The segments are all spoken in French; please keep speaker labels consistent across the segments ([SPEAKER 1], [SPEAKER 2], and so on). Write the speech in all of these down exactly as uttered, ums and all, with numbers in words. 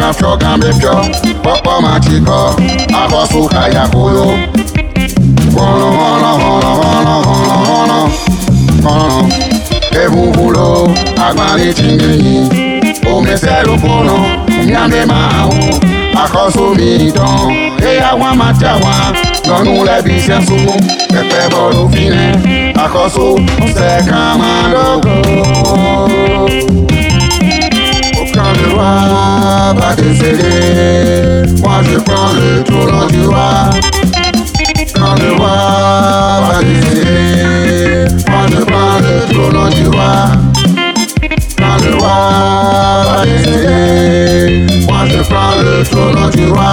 [SPEAKER 1] Gafio Gambefio, Papa Machiko, Abasu Kayakoyo. Hono, hono, hono, hono, hono, hono. Ebubulo, Agbani Chingeni, Omeselo Bono, Nyame Mao, Akoso Midon, Eya Wamatawa, Nonou le Bisiensu, Pepe Bolo Fine, Akoso, Sekamanogo. Quand le roi va décéder, moi je prends le trône du roi. Quand le roi va décéder, moi je prends le trône du roi. Quand le roi va décéder, moi je prends le trône du roi.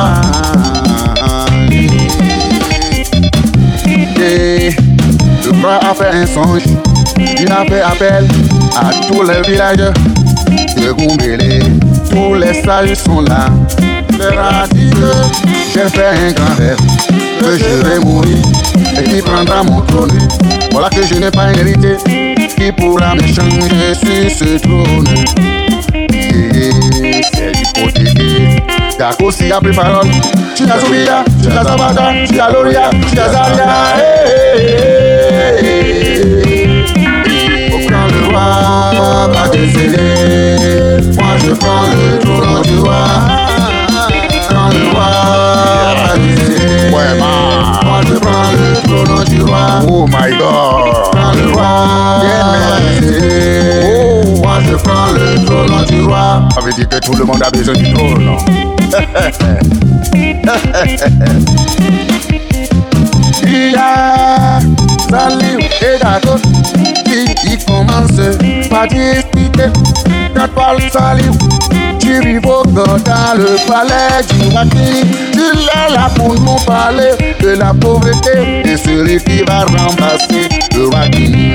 [SPEAKER 1] Et le roi a fait un songe, il a fait appel à tous les villages de Goumbélé. Tous les sages sont là. Leur a dit que j'ai fait un grand rêve, que je vais mourir et qui prendra mon trône. Voilà que je n'ai pas un héritier qui pourra me changer sur ce trône. Et c'est hypothéqué. Dako si a pris parole. Chia Zubida, Chia Zabada, Chia Loria, Chia Zaria. Quand le roi va décéder, moi je prends le trône du roi. Quand le roi va décéder, moi je prends le trône du roi. Oh my God. Quand le roi va décéder, moi je prends le trône du roi. Ça veut dire que tout le monde a besoin du trône. Il y a Salut et Dako qui commence par discuter. Quand parle Salut, tu revoques dans le palais du Wakili. Tu l'as là pour nous parler de la pauvreté et celui qui va remplacer le Wakili.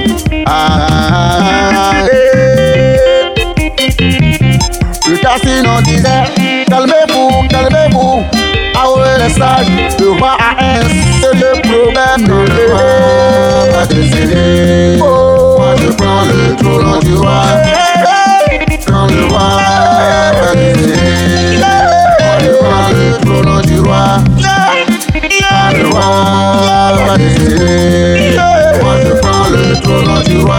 [SPEAKER 1] Ah, eh. Le casino disait, calmez-vous, calmez-vous. Ah ouais les sages, le roi a un seul problème. Quand le roi va décéder, oh, moi je prends le trône du roi. Quand le roi va décéder, moi je prends le trône du roi. Quand le roi va décéder, moi je prends le trône du roi.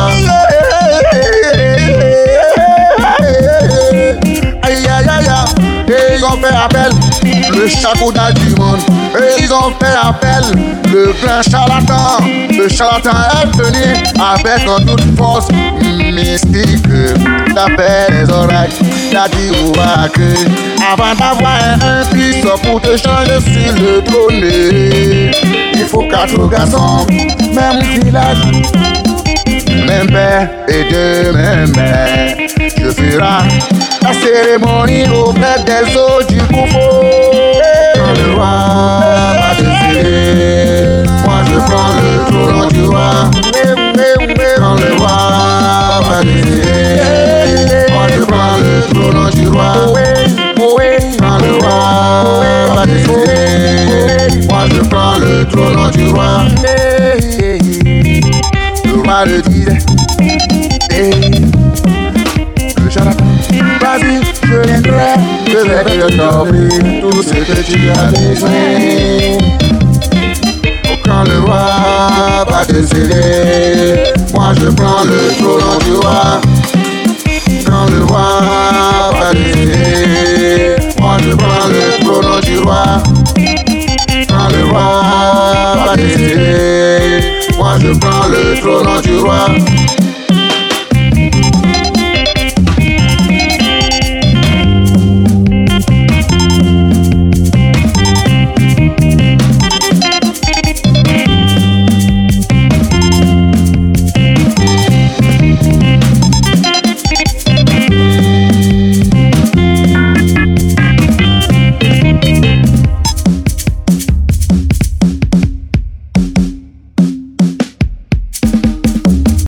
[SPEAKER 1] Aïe aïe aïe aïe, et ils ont fait appel le chacouda du monde. Et ils ont fait appel le grand charlatan. Le charlatan est venu avec toute force mystique. D'après les oreilles, il a dit au que avant d'avoir un fils pour te changer sur le trône, il faut quatre garçons, même village, même père et deux mêmes mères. Je ferai la cérémonie auprès des eaux du Koufo. Quand le roi va décéder, moi je prends le trône du roi. Quand le roi va décéder, moi je prends le trône du roi. Quand le roi va décéder, moi je prends le trône du roi. Le roi le disait, le charlatan, vas-y, je viendrai, je vais te t'offrir tout ce que tu as besoin. Quand le roi va décéder,